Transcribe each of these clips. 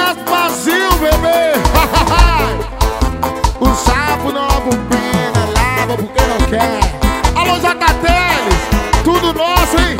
Gasparzinho, bebê. O sapo não lava pena, lava porque não quer. Alô, Zacateles, tudo nosso, hein?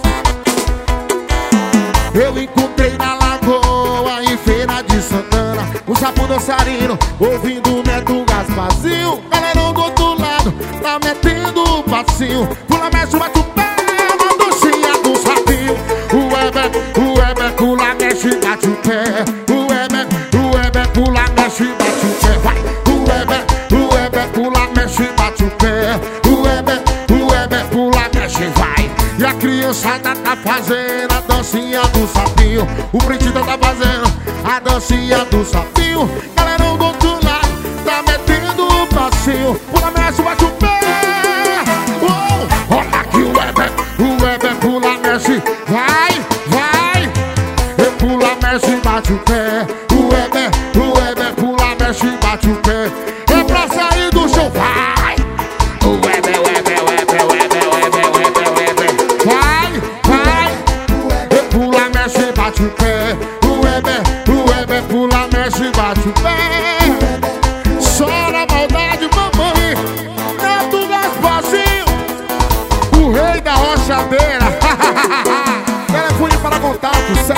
Eu encontrei na lagoa, em Feira de Santana, um sapo dançarino, ouvindo o Neto Gasparzinho. Galerão do outro lado, tá metendo o passinho. Pula, mexe, bate o pé na docinha do sapinho. O Weber, pula, mexe, bate o pé. O Weber, pula, mexe, bate o pé. Vai! O Weber, pula, mexe, bate o pé. O Weber, pula, mexe, vai! E a criançada tá fazendo a dancinha do sapinho. O Britita tá fazendo a dancinha do sapinho. Galerão do outro lado, tá metendo o passinho. Pula, mexe, bate o pé. Olha aqui o Weber, pula, mexe, vai! Pula, mexe, bate o pé. O Weber, pula, mexe, bate o pé. É pra sair do chão, vai! O Weber, vai! Pula, mexe, bate o pé. O Weber, pula, mexe, bate o pé. Só na maldade, mamãe. Neto Gasparzinho, o rei da rochadeira. Telefone para contato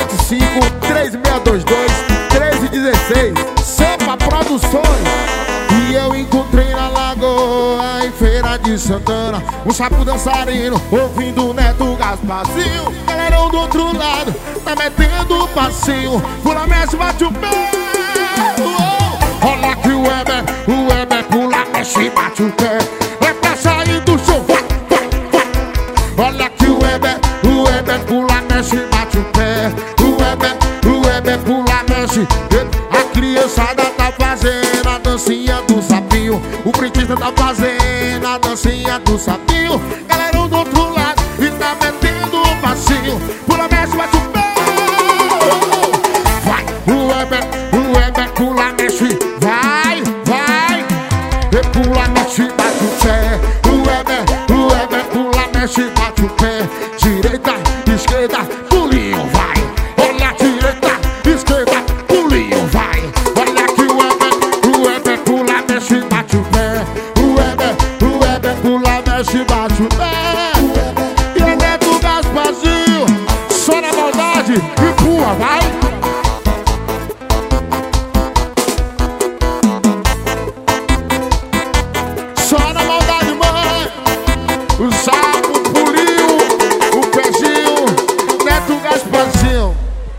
75-3622-1316. Sampa Produções. E eu encontrei na lagoa, em Feira de Santana, um sapo dançarino, ouvindo o Neto Gasparzinho. Galerão do outro lado, tá metendo o passinho. Pula, mexe, bate o pé. Olha aqui o Weber, pula, mexe, bate o pé. É pra sair do chão, vai! Olha aqui o Weber, pula, mexe, bate o pé. O Weber, pula, mexe. A criançada tá fazendo a dancinha do sapinho. O Britista tá fazendo a dancinha do sapinho. Galerão do outro lado e tá metendo o passinho. Pula, mexe, bate o pé. Vai! O Weber, pula, mexe, vai! Pula, mexe, bate o pé. O Weber, pula, mexe, bate o pé. Direita, esquerda, pulinho, vai! Olha a direita, esquerda, pulinho, vai! Olha aqui o Weber, pula, mexe, bate o pé. O Weber, pula, mexe, bate o pé. E é Neto Gasparzinho, só na maldade e pula, vai! Só na maldade, mãe! O sapo puliu, o pezinho, Neto Gasparzinho.